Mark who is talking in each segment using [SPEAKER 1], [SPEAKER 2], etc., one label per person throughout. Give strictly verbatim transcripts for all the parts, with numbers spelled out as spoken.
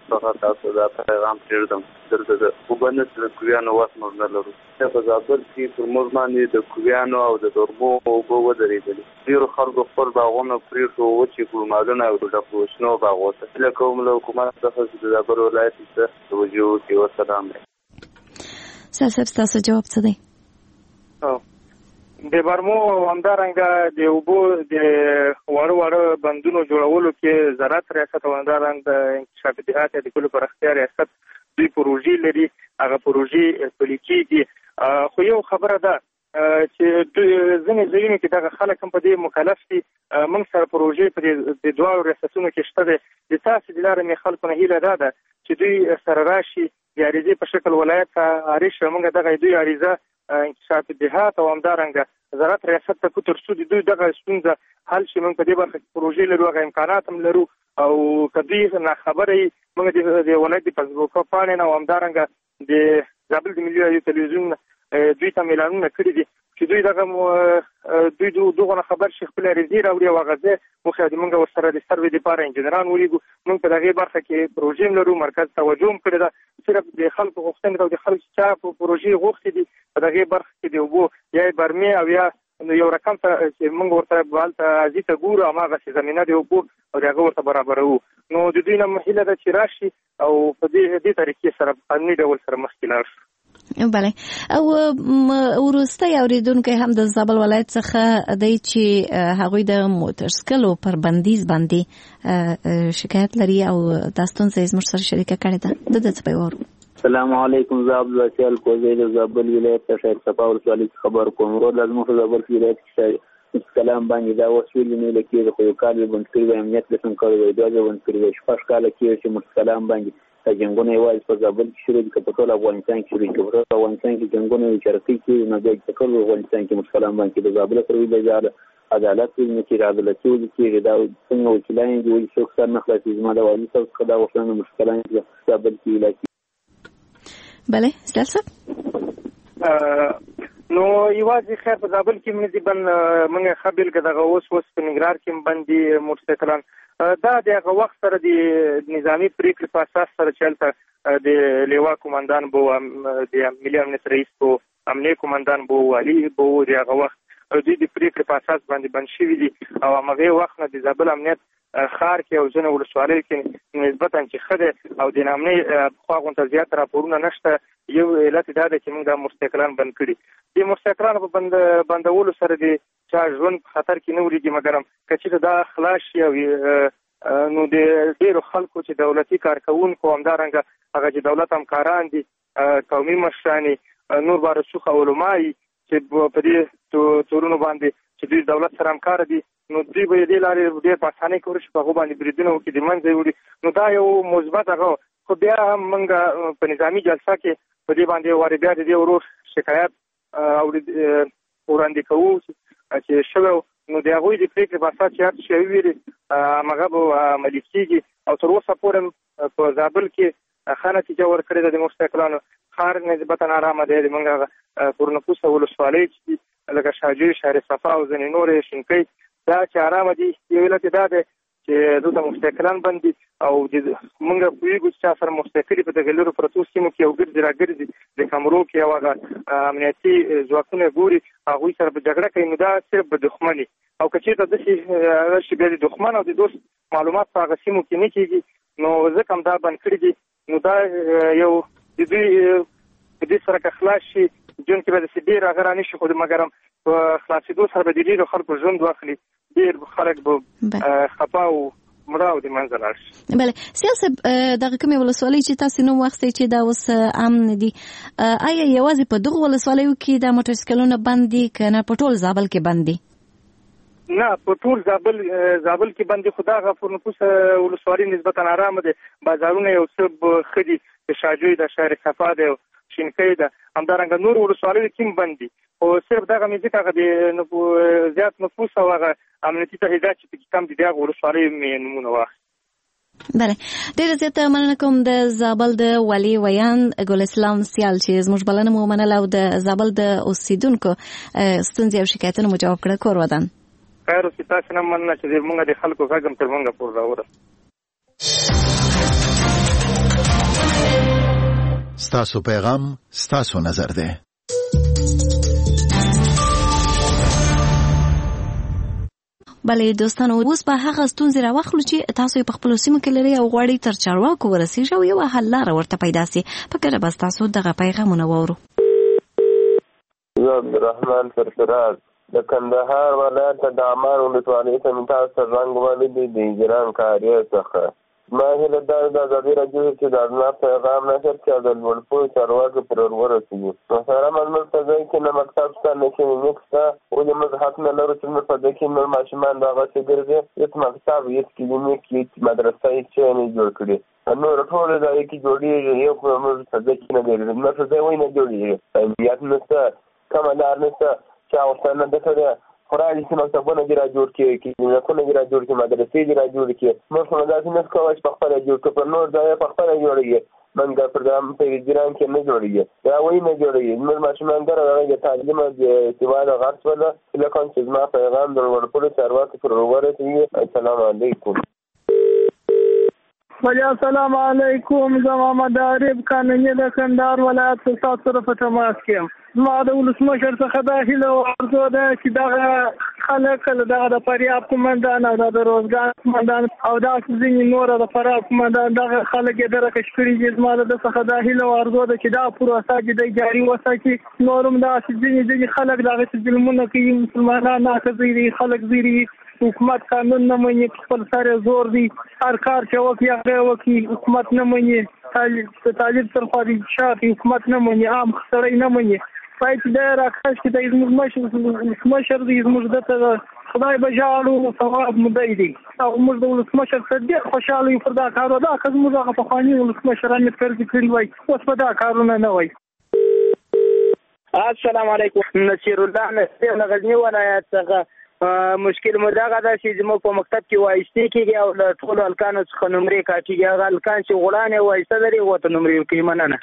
[SPEAKER 1] څخه تاسو دا پیغام پرېږدم دلته د وبنس د کویانو واسم نه لرو په زابل کې پر موږ باندې د کویانو او د درمو اوبه ودرېدلې ډېرو خلکو خپل باغونه پرېښو وچې ګلمالونه او د شنو باغو ته هیله کوم له حکومت څخه چې د زابل ولایت ته توجه وکړي. وسلام دی.
[SPEAKER 2] صاحب ستاسو جواب څه دی؟
[SPEAKER 3] د برمو همدارنګه د اوبو د وړو وړو بندونو جوړولو کې زراعت ریاست او همدارنګه د انکشاف دیهات د کلو پراختیا ریاست دوی پروژې لري. هغه پروژې پلي کېږي. خو یو خبره ده چې ځینې ځایونو کې دغه خلک هم په دې مکلف دي. موږ سره پروژې په د دواړو ریاستونو کې شته دی. د تاسې د لارې مې خلکو نه هیله دا ده چې دوی سره راشي د عریضې په شکل ولایت ته عریض موږ دغه دوی عریضه انکشاف دیهات او همدارنګه زراعت ریاست ته تر څو د دوی دغه ستونزه حل شي. موږ په دې برخه کې پروژې لرو، هغه امکانات هم لرو او کدی نه خبرې موږ د ولایت د فیسبوک پاڼې او همدارنګه د زابل د ملي رادیو تلویزیون دوی ته اعلانونه کړي دي چې دوی دغه دوی دغه خبر شي خپل ریزي راوړي او غزه مو خو د موږ ورسره د سروې لپاره انجنیران ولېګو. موږ په دغه برخه کې پروژې لرو، مرکز توجه هم کړی دا صرف د خلکو غوښتنې او د خلکو چا په پروژې غوښتي دي په دغه برخه کې دی وو یا برمه او یا یو رقم ته چې موږ ورته بالته ازیته ګورو هغه چې زمينه دی وو او هغه ورته برابرو. نو د دوی نه مهله د چرشي او په دې دې طریقې سره قانوني ډول سره مخکې لاړ.
[SPEAKER 2] بله او ورسته اوریدونکو هم د زابل ولایت څخه دی چې هغوی د موټر سکلو پر بندیز باندې شکایت لري او داستون زې زموږ سره شریکه کړې ده. د دې څه پیوارو.
[SPEAKER 4] السلام علیکم. زاب وسیل کوزې د زابل ولایت ته شهر صفا ورسوالي خبر کوم. ورو لازم خو زابل ولایت کې کلام باندې دا وسول نه لکه خو یو کال بند کړی امنیت لسم کړی دی دا بند کړی شپږ کال کې چې مستلام باندې جنگونه یوازې په زابل کې شروع دي په ټول افغانستان کې شروع دي. په افغانستان کې جنگونه چرته کې نه دی چې ټول افغانستان کې مستلام باندې د زابل سره ویل ځاله عدالت نه کې عدالت کې دا څنګه وکیلان دي ولې څوک سره نه خلاصي زما د والي څخه خدا وښنه مشکلان دي زابل کې علاقې.
[SPEAKER 2] بله سلسله
[SPEAKER 3] نو یوازې خیر په زابل کې موږ بن موږ خبل کې دغه اوس اوس په نګران کې باندې موټرسایکلان دا دغه وخت سره د نظامی پریکړې په اساس سره چلته د لیوا کمانډان بو د ملي امنیت رئیس بو امنیه کمانډان بو علي بو دغه وخت د دې پریکړې په اساس باندې بن شوی دي او هغه وخت نه د زابل امنیت خار کې او ځنه ولسوالۍ کې نسبتا چې خده او د نامنې خو غونډه زیات راپورونه نشته. یو علت دا ده چې موږ د موټرسایکلان بند کړي. د موټرسایکلان په بند بندولو سره د چا ژوند خطر کې نه وريږي مګر کچې دا خلاص شي او نو د ډیرو خلکو چې دولتي کارکونکو همدارنګه هغه چې دولت همکاران دي قومي مشران نور بارسوخ علماء چې په دې تورونو باندې چې د دولت سره همکار دي نو دوی به دې لارې ډېر په اسانۍ کې ورشي په هغو باندې بریدونه وکړي د منځه یې وړي. نو دا یو مثبت هغه خو بیا هم موږ په نظامي جلسه کې په دې باندې وارې بیا د دې ورور شکایت وړاندې کوو چې شوی نو د هغوی د پرېکړې په اساس چې هر څه شوي وي هغه به عملي کېږي او تر اوسه پورې په زابل کې ښه نتیجه ورکړې ده. د موټرسایکلانو ښار نسبتا ارامه دی. د موږ پورنپوسته ولسوالۍ چې دي لکه شاجوی شهر صفا او ځینې نورې شینکۍ دا چې ارامه دي. یو علت دا دی چې دلته موټرسایکلان بند دي او موږ پوهېږو چې چا سره موټرسایکلې په دغه لرو پرتو سیمو کې یو ګرځي راګرځي د کمرو کې یو هغه امنیتي ځواکونه ګوري هغوی سره په جګړه کوي. نو دا صرف به دښمني او که چېرته داسې راشي بیا د دښمن او د دوست معلومات په هغه سیمو کې نه کېږي نو ځکه هم دا بند کړي دي. نو دا یو د دوی په دې سره که خلاص شي جون کې به داسې ډېر هغه را نه شي خو مګر هم په خلاصېدو سره به د ډېرو خلکو ژوند واخلي. ډېر خلک به خفه او مړه او د منځه لاړ شي.
[SPEAKER 2] بله سیاسه دغه کومې ولسوالۍ چې تاسې نوم واخیستی چې دا اوس امن دي آیا یوازې په دغو ولسوالیو کې دا موټرسایکلونه بند دي که نه په ټول زابل کې بند دي؟
[SPEAKER 3] نه په ټول زابل زابل کې بند دي خو دا غفورنپوسه ولسوالۍ نسبتا ارامه دي. بازارونه یو څه ښه دي د شاجوی د شهر صفا دی شینکۍ ده همدارنګه نور ولسوالیو کې هم بند دي خو صرف دغه مې ځکه هغه د زیات نفوس او هغه امنیتي تهدیدات چې پکې کم دي د هغو ولسوالیو مې نومونه واخلي.
[SPEAKER 2] بله ډېره زیاته مننه کوم د زابل د والي ویان ګل اسلام سیال چې زموږ بلنه مو ومنله او د زابل د اوسیدونکو ستونزې او شکایتونه مو جواب کړه. کور ودان
[SPEAKER 3] خیر اوسې تاسې نه مننه چې موږ د خلکو غږ هم تر موږ پورې راورسېد.
[SPEAKER 5] ستاسو پیغام ستاسو نظر دی.
[SPEAKER 2] بله دوستانو، اوس به هغه ستونزې راواخلو چې تاسو په خپلو سیمو کې لرئ او غواړئ تر چارواکو ورسیږئ او یوه حل لاره ورته پیدا سي. په ګډه به ستاسو دغه پیغامونه واورو.
[SPEAKER 6] زه عبدالرحمن سرفراز د کندهار ولایت د دامان ولسوالۍ څخه تاسو ته زنګ وهلی دی د اجرام کاریه څخه. ما هیله دا ده د ازادي راډیو چې د ادنا پیغام نشر چې د لوړپوړو چارواکو پرې ورسېږي. محترم زموږ په ځای کې نه مکتب شته نه کلینیک شته، ولې موږ حق نه لرو چې موږ په ځای کې نور ماشومان دغسې ګرځي. هېڅ مکتب هېڅ کلینیک هېڅ مدرسه هېڅ شی نه جوړ کړي. نور ټول ځای کې جوړېږي، یو خو موږ په ځای کې نه ګرځي، موږ په ځای وایي نه جوړېږي. امنیت نشته، کمه لار نشته چې اغوستنه ده کړې خورالي چې مکتبونه دې را جوړ کړي، کلینیکونه دې را جوړ کړي، مدرسې دې را جوړ کړي. موږ خو داسې نه کوو چې پخپله جوړ کړو، پر نور ځای پخپله جوړېږي. موږ پر په اجرام کې نه جوړېږي، دا وایي نه جوړېږي. زموږ ماشومان دغه د تعلیم او د سواد غرض وله هیله کوم چې زما پیغام د لوړپوړو چارواکو پرې ورسېږي. السلام علیکم.
[SPEAKER 3] السلام علیکم. زه محمد عارف قانوني د کندهار ولایت تاسو سره په تماس کې یم. زما د ولسمشر څخه دا هیله او ارزو ده چې دغه خلک دغه د فریاب قومندان او د روزګار قومندان او داسې ځینې نور د فریاب قومندان دغه خلک یې درکش کړي دي. زما د څخه دا هیله او ارزو ده چې دا پروسه چې دی جاري وساتي. نور هم داسې ځینې ځینې خلک دغسې ظلمونه کوي، مسلمانان ناښځي دي، خلک زیري، حکومت قانون نه مني، خپل سر زور دی، هر کار چې وکړي هغه وکړي، حکومت نه مني، طالب ترخوا دي شاته حکومت نه مني، عام سړی نه مني. باید چې دی راکش چې دی زموږ ولسمشر دی، زموږ دته خدای به ژاړو ثواب مو دی دی او موږ د ولسمشر سره ډېر خوشحاله یو پر دا کار. دا که زموږ هغه پخواني ولسمشران یې فرض کړي وای، اوس په دا کارونه نه وای.
[SPEAKER 7] السلام علیکم. نصیر الله نصیر له غزني ولایت څخه. مشکل مو دغه ده چې زموږ په مکتب کې وایستې کېږي او له ټولو هلکانو څخه نمرې کاټېږي. هغه هلکان چې غړانې وایسته لري هغو ته نمرې ورکوي. مننه.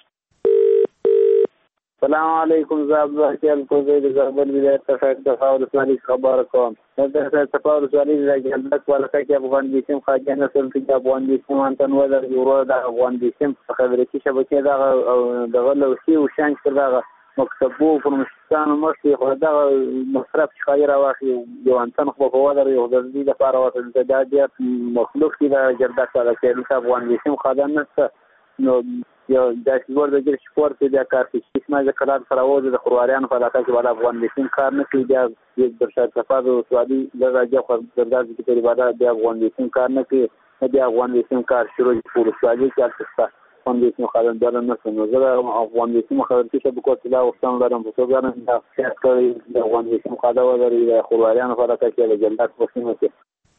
[SPEAKER 4] السلام علیکم. زه عبدالحکیم الکوزی د زابل ولایت څخه د صفا ولسوالۍ خبره کوم. د صفا ولسوالۍ د جلدک ولکه کې افغان بیسیم خاجه نسل کې افغان بیسیم انتن ولر یورو د افغان بیسیم څخه ورکی شبکې دغه دغه لوسی او شانچ دغه مکتبو پر مشتانو مخې خو دغه مصرف چې خیر واخی یو انتن خو په ولر یو د دې لپاره وته د دې مخلوق کې د جلدک ولکه د افغان بیسیم خاجه نسل نو یو داسې ور د جر سپورت د کار کې چې ما ذکر سره وځي د خرواريان په علاقه کې ولا افغان بیسیم کار نه کوي. د برشاد صفا د سوادي د راځي خو د داسې کې عبادت د افغان بیسیم کار نه کوي. د افغان بیسیم کار شروع په سوادي کې تاسو افغان بیسیم خاطر دل نه سمو زه افغان بیسیم خاطر کې په کوټه لا وختم لرم په توګه نه د افغان بیسیم خاطر ولري د خرواريان په علاقه کې د جلدک وسیمه کې.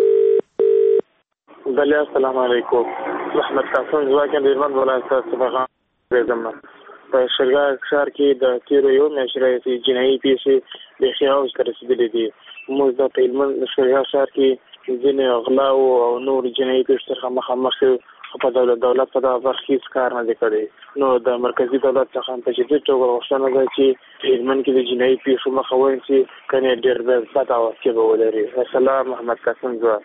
[SPEAKER 8] بله السلام علیکم. محمد قاسم ځواکم د هلمند ولایت څخه راځم. په شرګا ښار کې د تیرو یو میاشتې راهیسې جنایي پیښې بیخي اوج ته رسېدلې دي. موږ د هلمند شرګا ښار کې ځینې غلاو او نور جنایي پیښو سره مخامخ یو، خو په دولت دولت په دغه برخه کې هېڅ کار نه دی کړی. نو د مرکزي دولت څخه په جدي توګه غوښتنه ده چې هلمند کې د جنایي پیښو مخه ونیسي، کنې ډېر بد عواقب به ولري. السلام. محمد قاسم ځواک.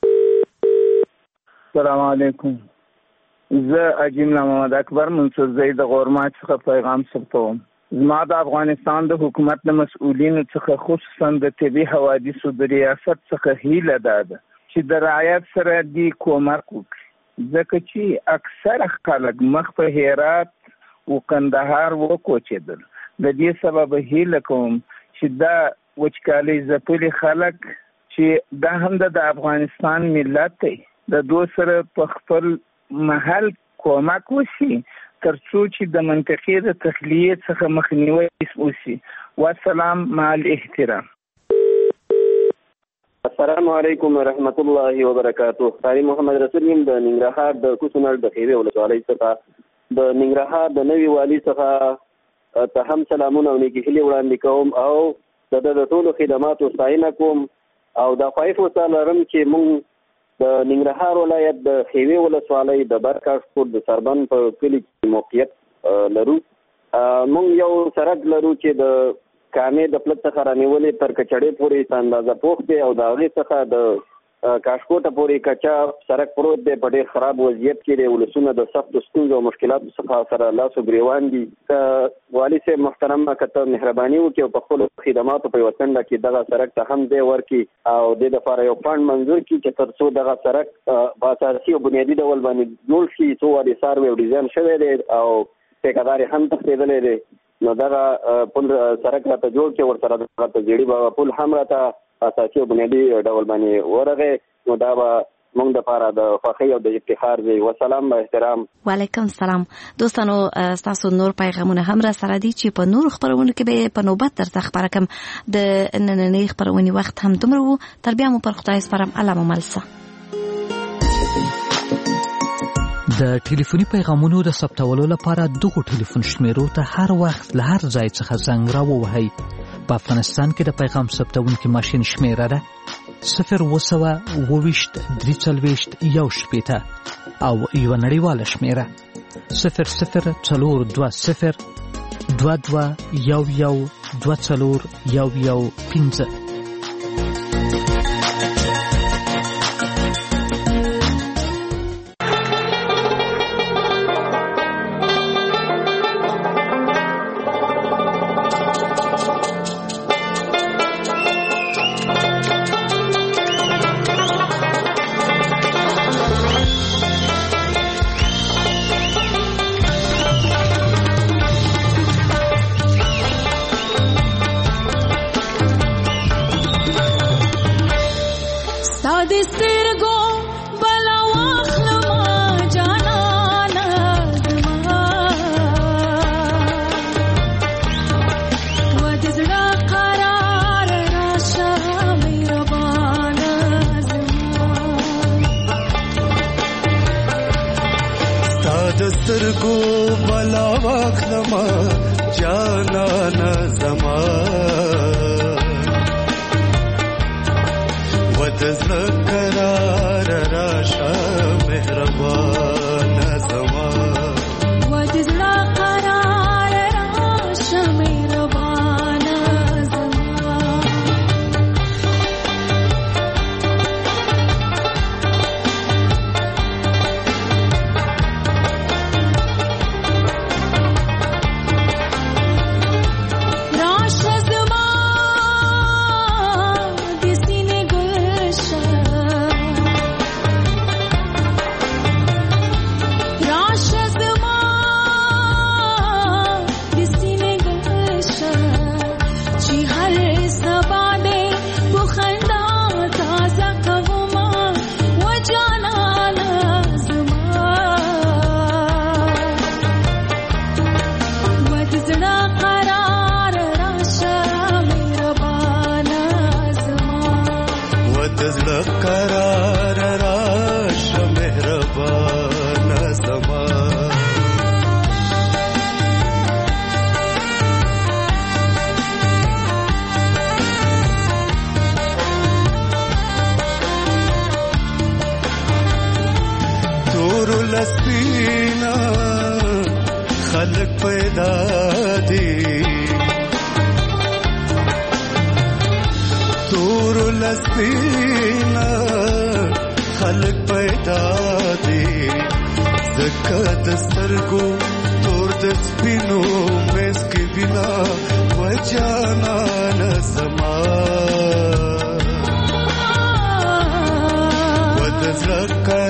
[SPEAKER 9] السلام علیکم. زه عجیم محمد اکبر منصور زئی د غورماچ څخه پیغام ثبتوم. زما د افغانستان د حکومت د مسؤلینو څخه خصوصا د طبي حوادثو د ریاست څخه هیله ده چې د رعایت سره دی کومک وکړي، ځکه چې اکثره خلک مخ په هرات او کندهار وکوچېدل. د دې سبب هیله کوم چې دا وچکالي ځپلي خلک چې دا هم د افغانستان ملت دی د دو سره په خپل محل کومک وشي ترڅو چې د منطقې د تخلیې څخه مخنیوي وشي. والسلام مع الاحترام.
[SPEAKER 10] السلام علیکم ورحمت الله وبرکاته. قاری محمد رسول یم د ننګرهار د کوڅنړ د خیوې ولسوالۍ څخه. د ننګرهار د نوي والي څخه ته هم سلامونه او نیکې هیلې وړاندې کوم او د د ټولو خدماتو ستاینه کوم او د خواهش وسه لرم چې موږ د ننګرهار ولایت د خیوې ولسوالۍ د برکاشپور د سربن په کلي کې موقعیت لرو. موږ یو سړک لرو چې د کامې د پلت څخه رانیولې تر کچړې پورې اندازه پوخ دی او د هغې څخه د کاشکوټه پورې کچا سړک پروت دی په ډېر خراب وضعیت کې دی. ولسونه د سختو ستونزو او مشکلاتو څخه سره لاس و ګریوان دي. که والي صاحب محترم که ته مهرباني وکړي او په خپلو خدماتو په یوه ټنډه کې دغه سړک ته هم ځای ورکړي او دې دپاره یو فنډ منظور کړي چې تر څو دغه سړک په اساسي او بنیادي ډول باندې جوړ شي. څو وارې سروې او ډیزاین شوی دی او ټیکهدار یې هم تښتېدلی دی. نو دغه پل سړک راته جوړ کړي، ورسره دغه زیړي بابا پل هم راته اساسي او بنیادي ډول باندې ورغی. نو دا به موږ دپاره د خوښۍ او د افتخار دی. وسلام با احترام.
[SPEAKER 2] وعلیکم سلام. دوستانو ستاسو نور پیغامونه هم را سره دي چې په نور خبرونو کې به په نوبت درته خبره کوم. د نننۍ خبرونې وخت هم دومره و. تر بیا مو پر خدای سپارم. الله مو مل شه.
[SPEAKER 11] د ټلیفوني پیغامونو د ثبتولو لپاره دغه ټلیفون شمیرو ته هر وخت له هر ځای څخه زنګ راووهئ. په افغانستان کې د پیغام ثبتونکي ماشین شمیره ده صفر اوه سوه اوه ویشت درې څلوېښت یو شپېته او یوه نړیواله شمیره صفر صفر څلور دوه صفر دوه دوه یو یو دوه څلور یو یو پنځه.
[SPEAKER 12] Look